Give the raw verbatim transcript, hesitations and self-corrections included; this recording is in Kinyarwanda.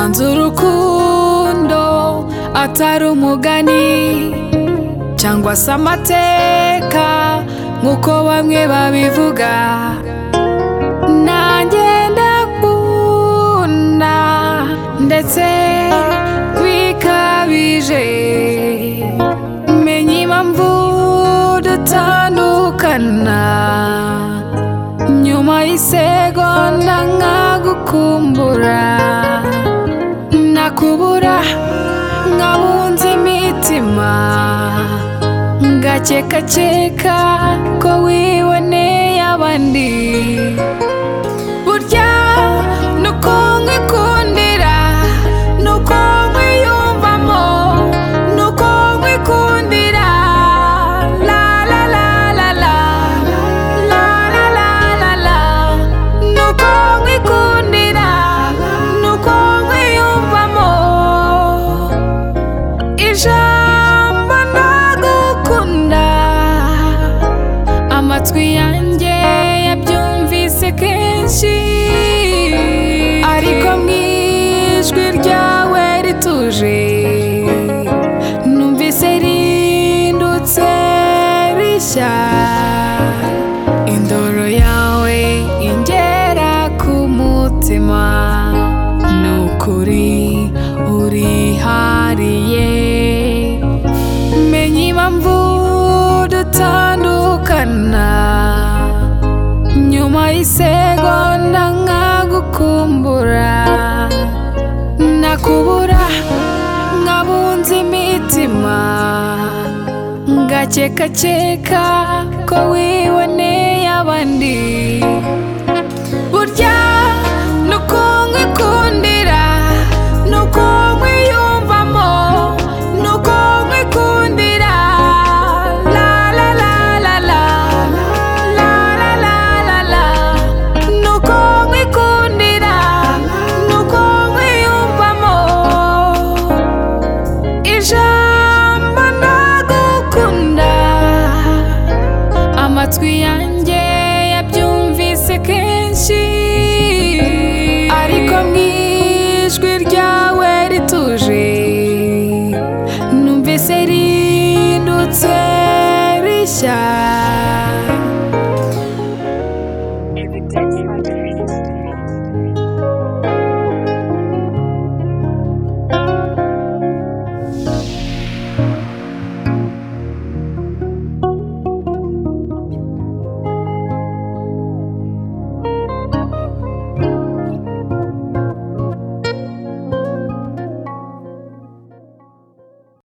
nasanze urukundo atari umugani cyangwa se amateka nk'uko bamwe babivuga. Nanjye ndakunda ndetse bikabije, menye impamvu dutandukana, nyuma y'isegonda nkagukumbura, nakubura nkabunza imitima, ngakeka ko wiboneye abandi. Burya nuko nkwikundira, nuko nkwiyumvamo, nuko nkwikundira. La la la la la, la la la la la, nuko nkwikundira, nuko nkwiyumvamo. Ijambo ndagukunda amatwi yanjye yabyumvise kenshi, ariko mwijwi ryawe rituje numvise rindutse rishya. Indoro yawe ingera ku mutima, nukuri urihariye, menye impamvu dutandukana, nyuma y'isegonda nkagukumbura, nakubura nkabunza imitima, ngakeka ko wiboneye abandi. Burya nuko nkwikundira, nuko nkwiyumvamo, nuko nkwikundira. La la la la la, la la la la la, nuko nkwikundira, nuko nkwiyumvamo. Ijambo ndagukunda amatwi yanjye yabyumvise kenshi, ariko mwijwi ryawe rituje numvise rindutse rishya.